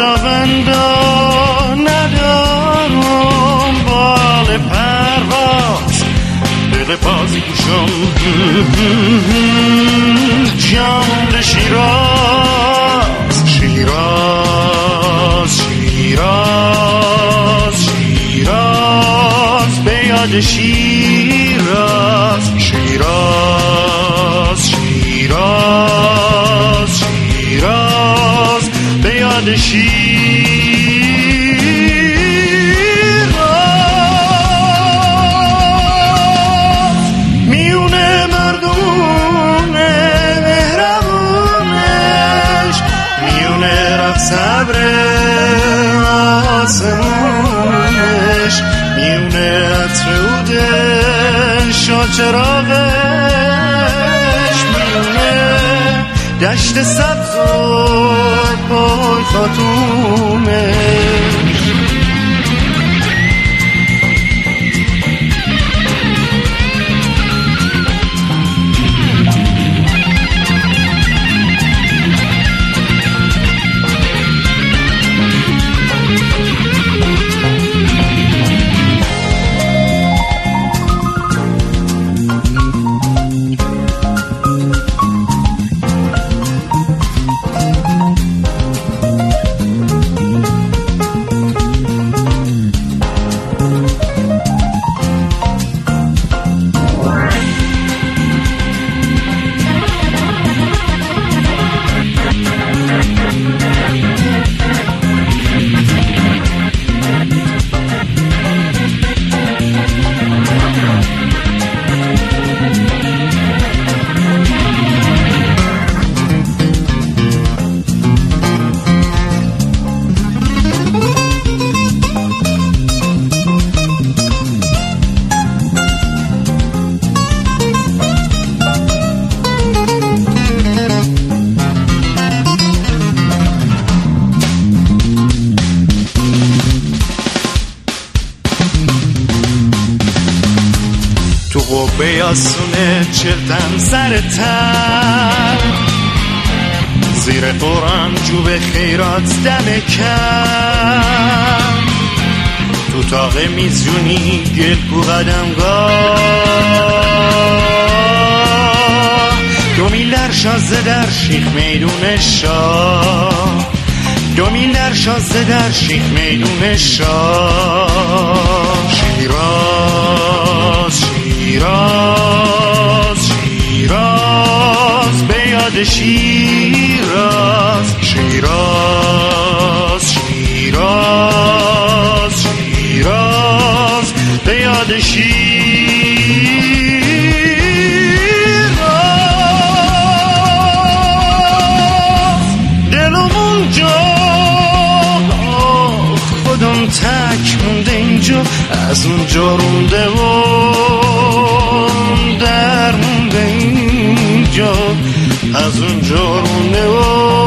خداوندا ندارم بال پرواز، دل بازی گوشم جان شیراز، شیراز شیراز شیراز به یاد شیراز، شیراز شیراز شیراز به یاد شیراز. میونه مردونه مهربونش، میونه رفت صبر آسمونش، میونه عطر عودش و چراغش، میونه دشت سبز و پای خاتونش. تو قبه آسونه چرتم سر تر، زیر قرآن جوب خیرات دم کم، تو تاق میزونی گل کو قدمگاه، 2 میل در شازده در شیخ میدون شاه، 2 میل در شازده در شیخ میدون شاه. شیراز شیراز شیراز به یاد شیراز، شیراز شیراز شیراز به یاد شیراز. دلمون جا خودم تک مونده اینجا، از اونجا رونده و در مونده اینجا، از اونجا رونده و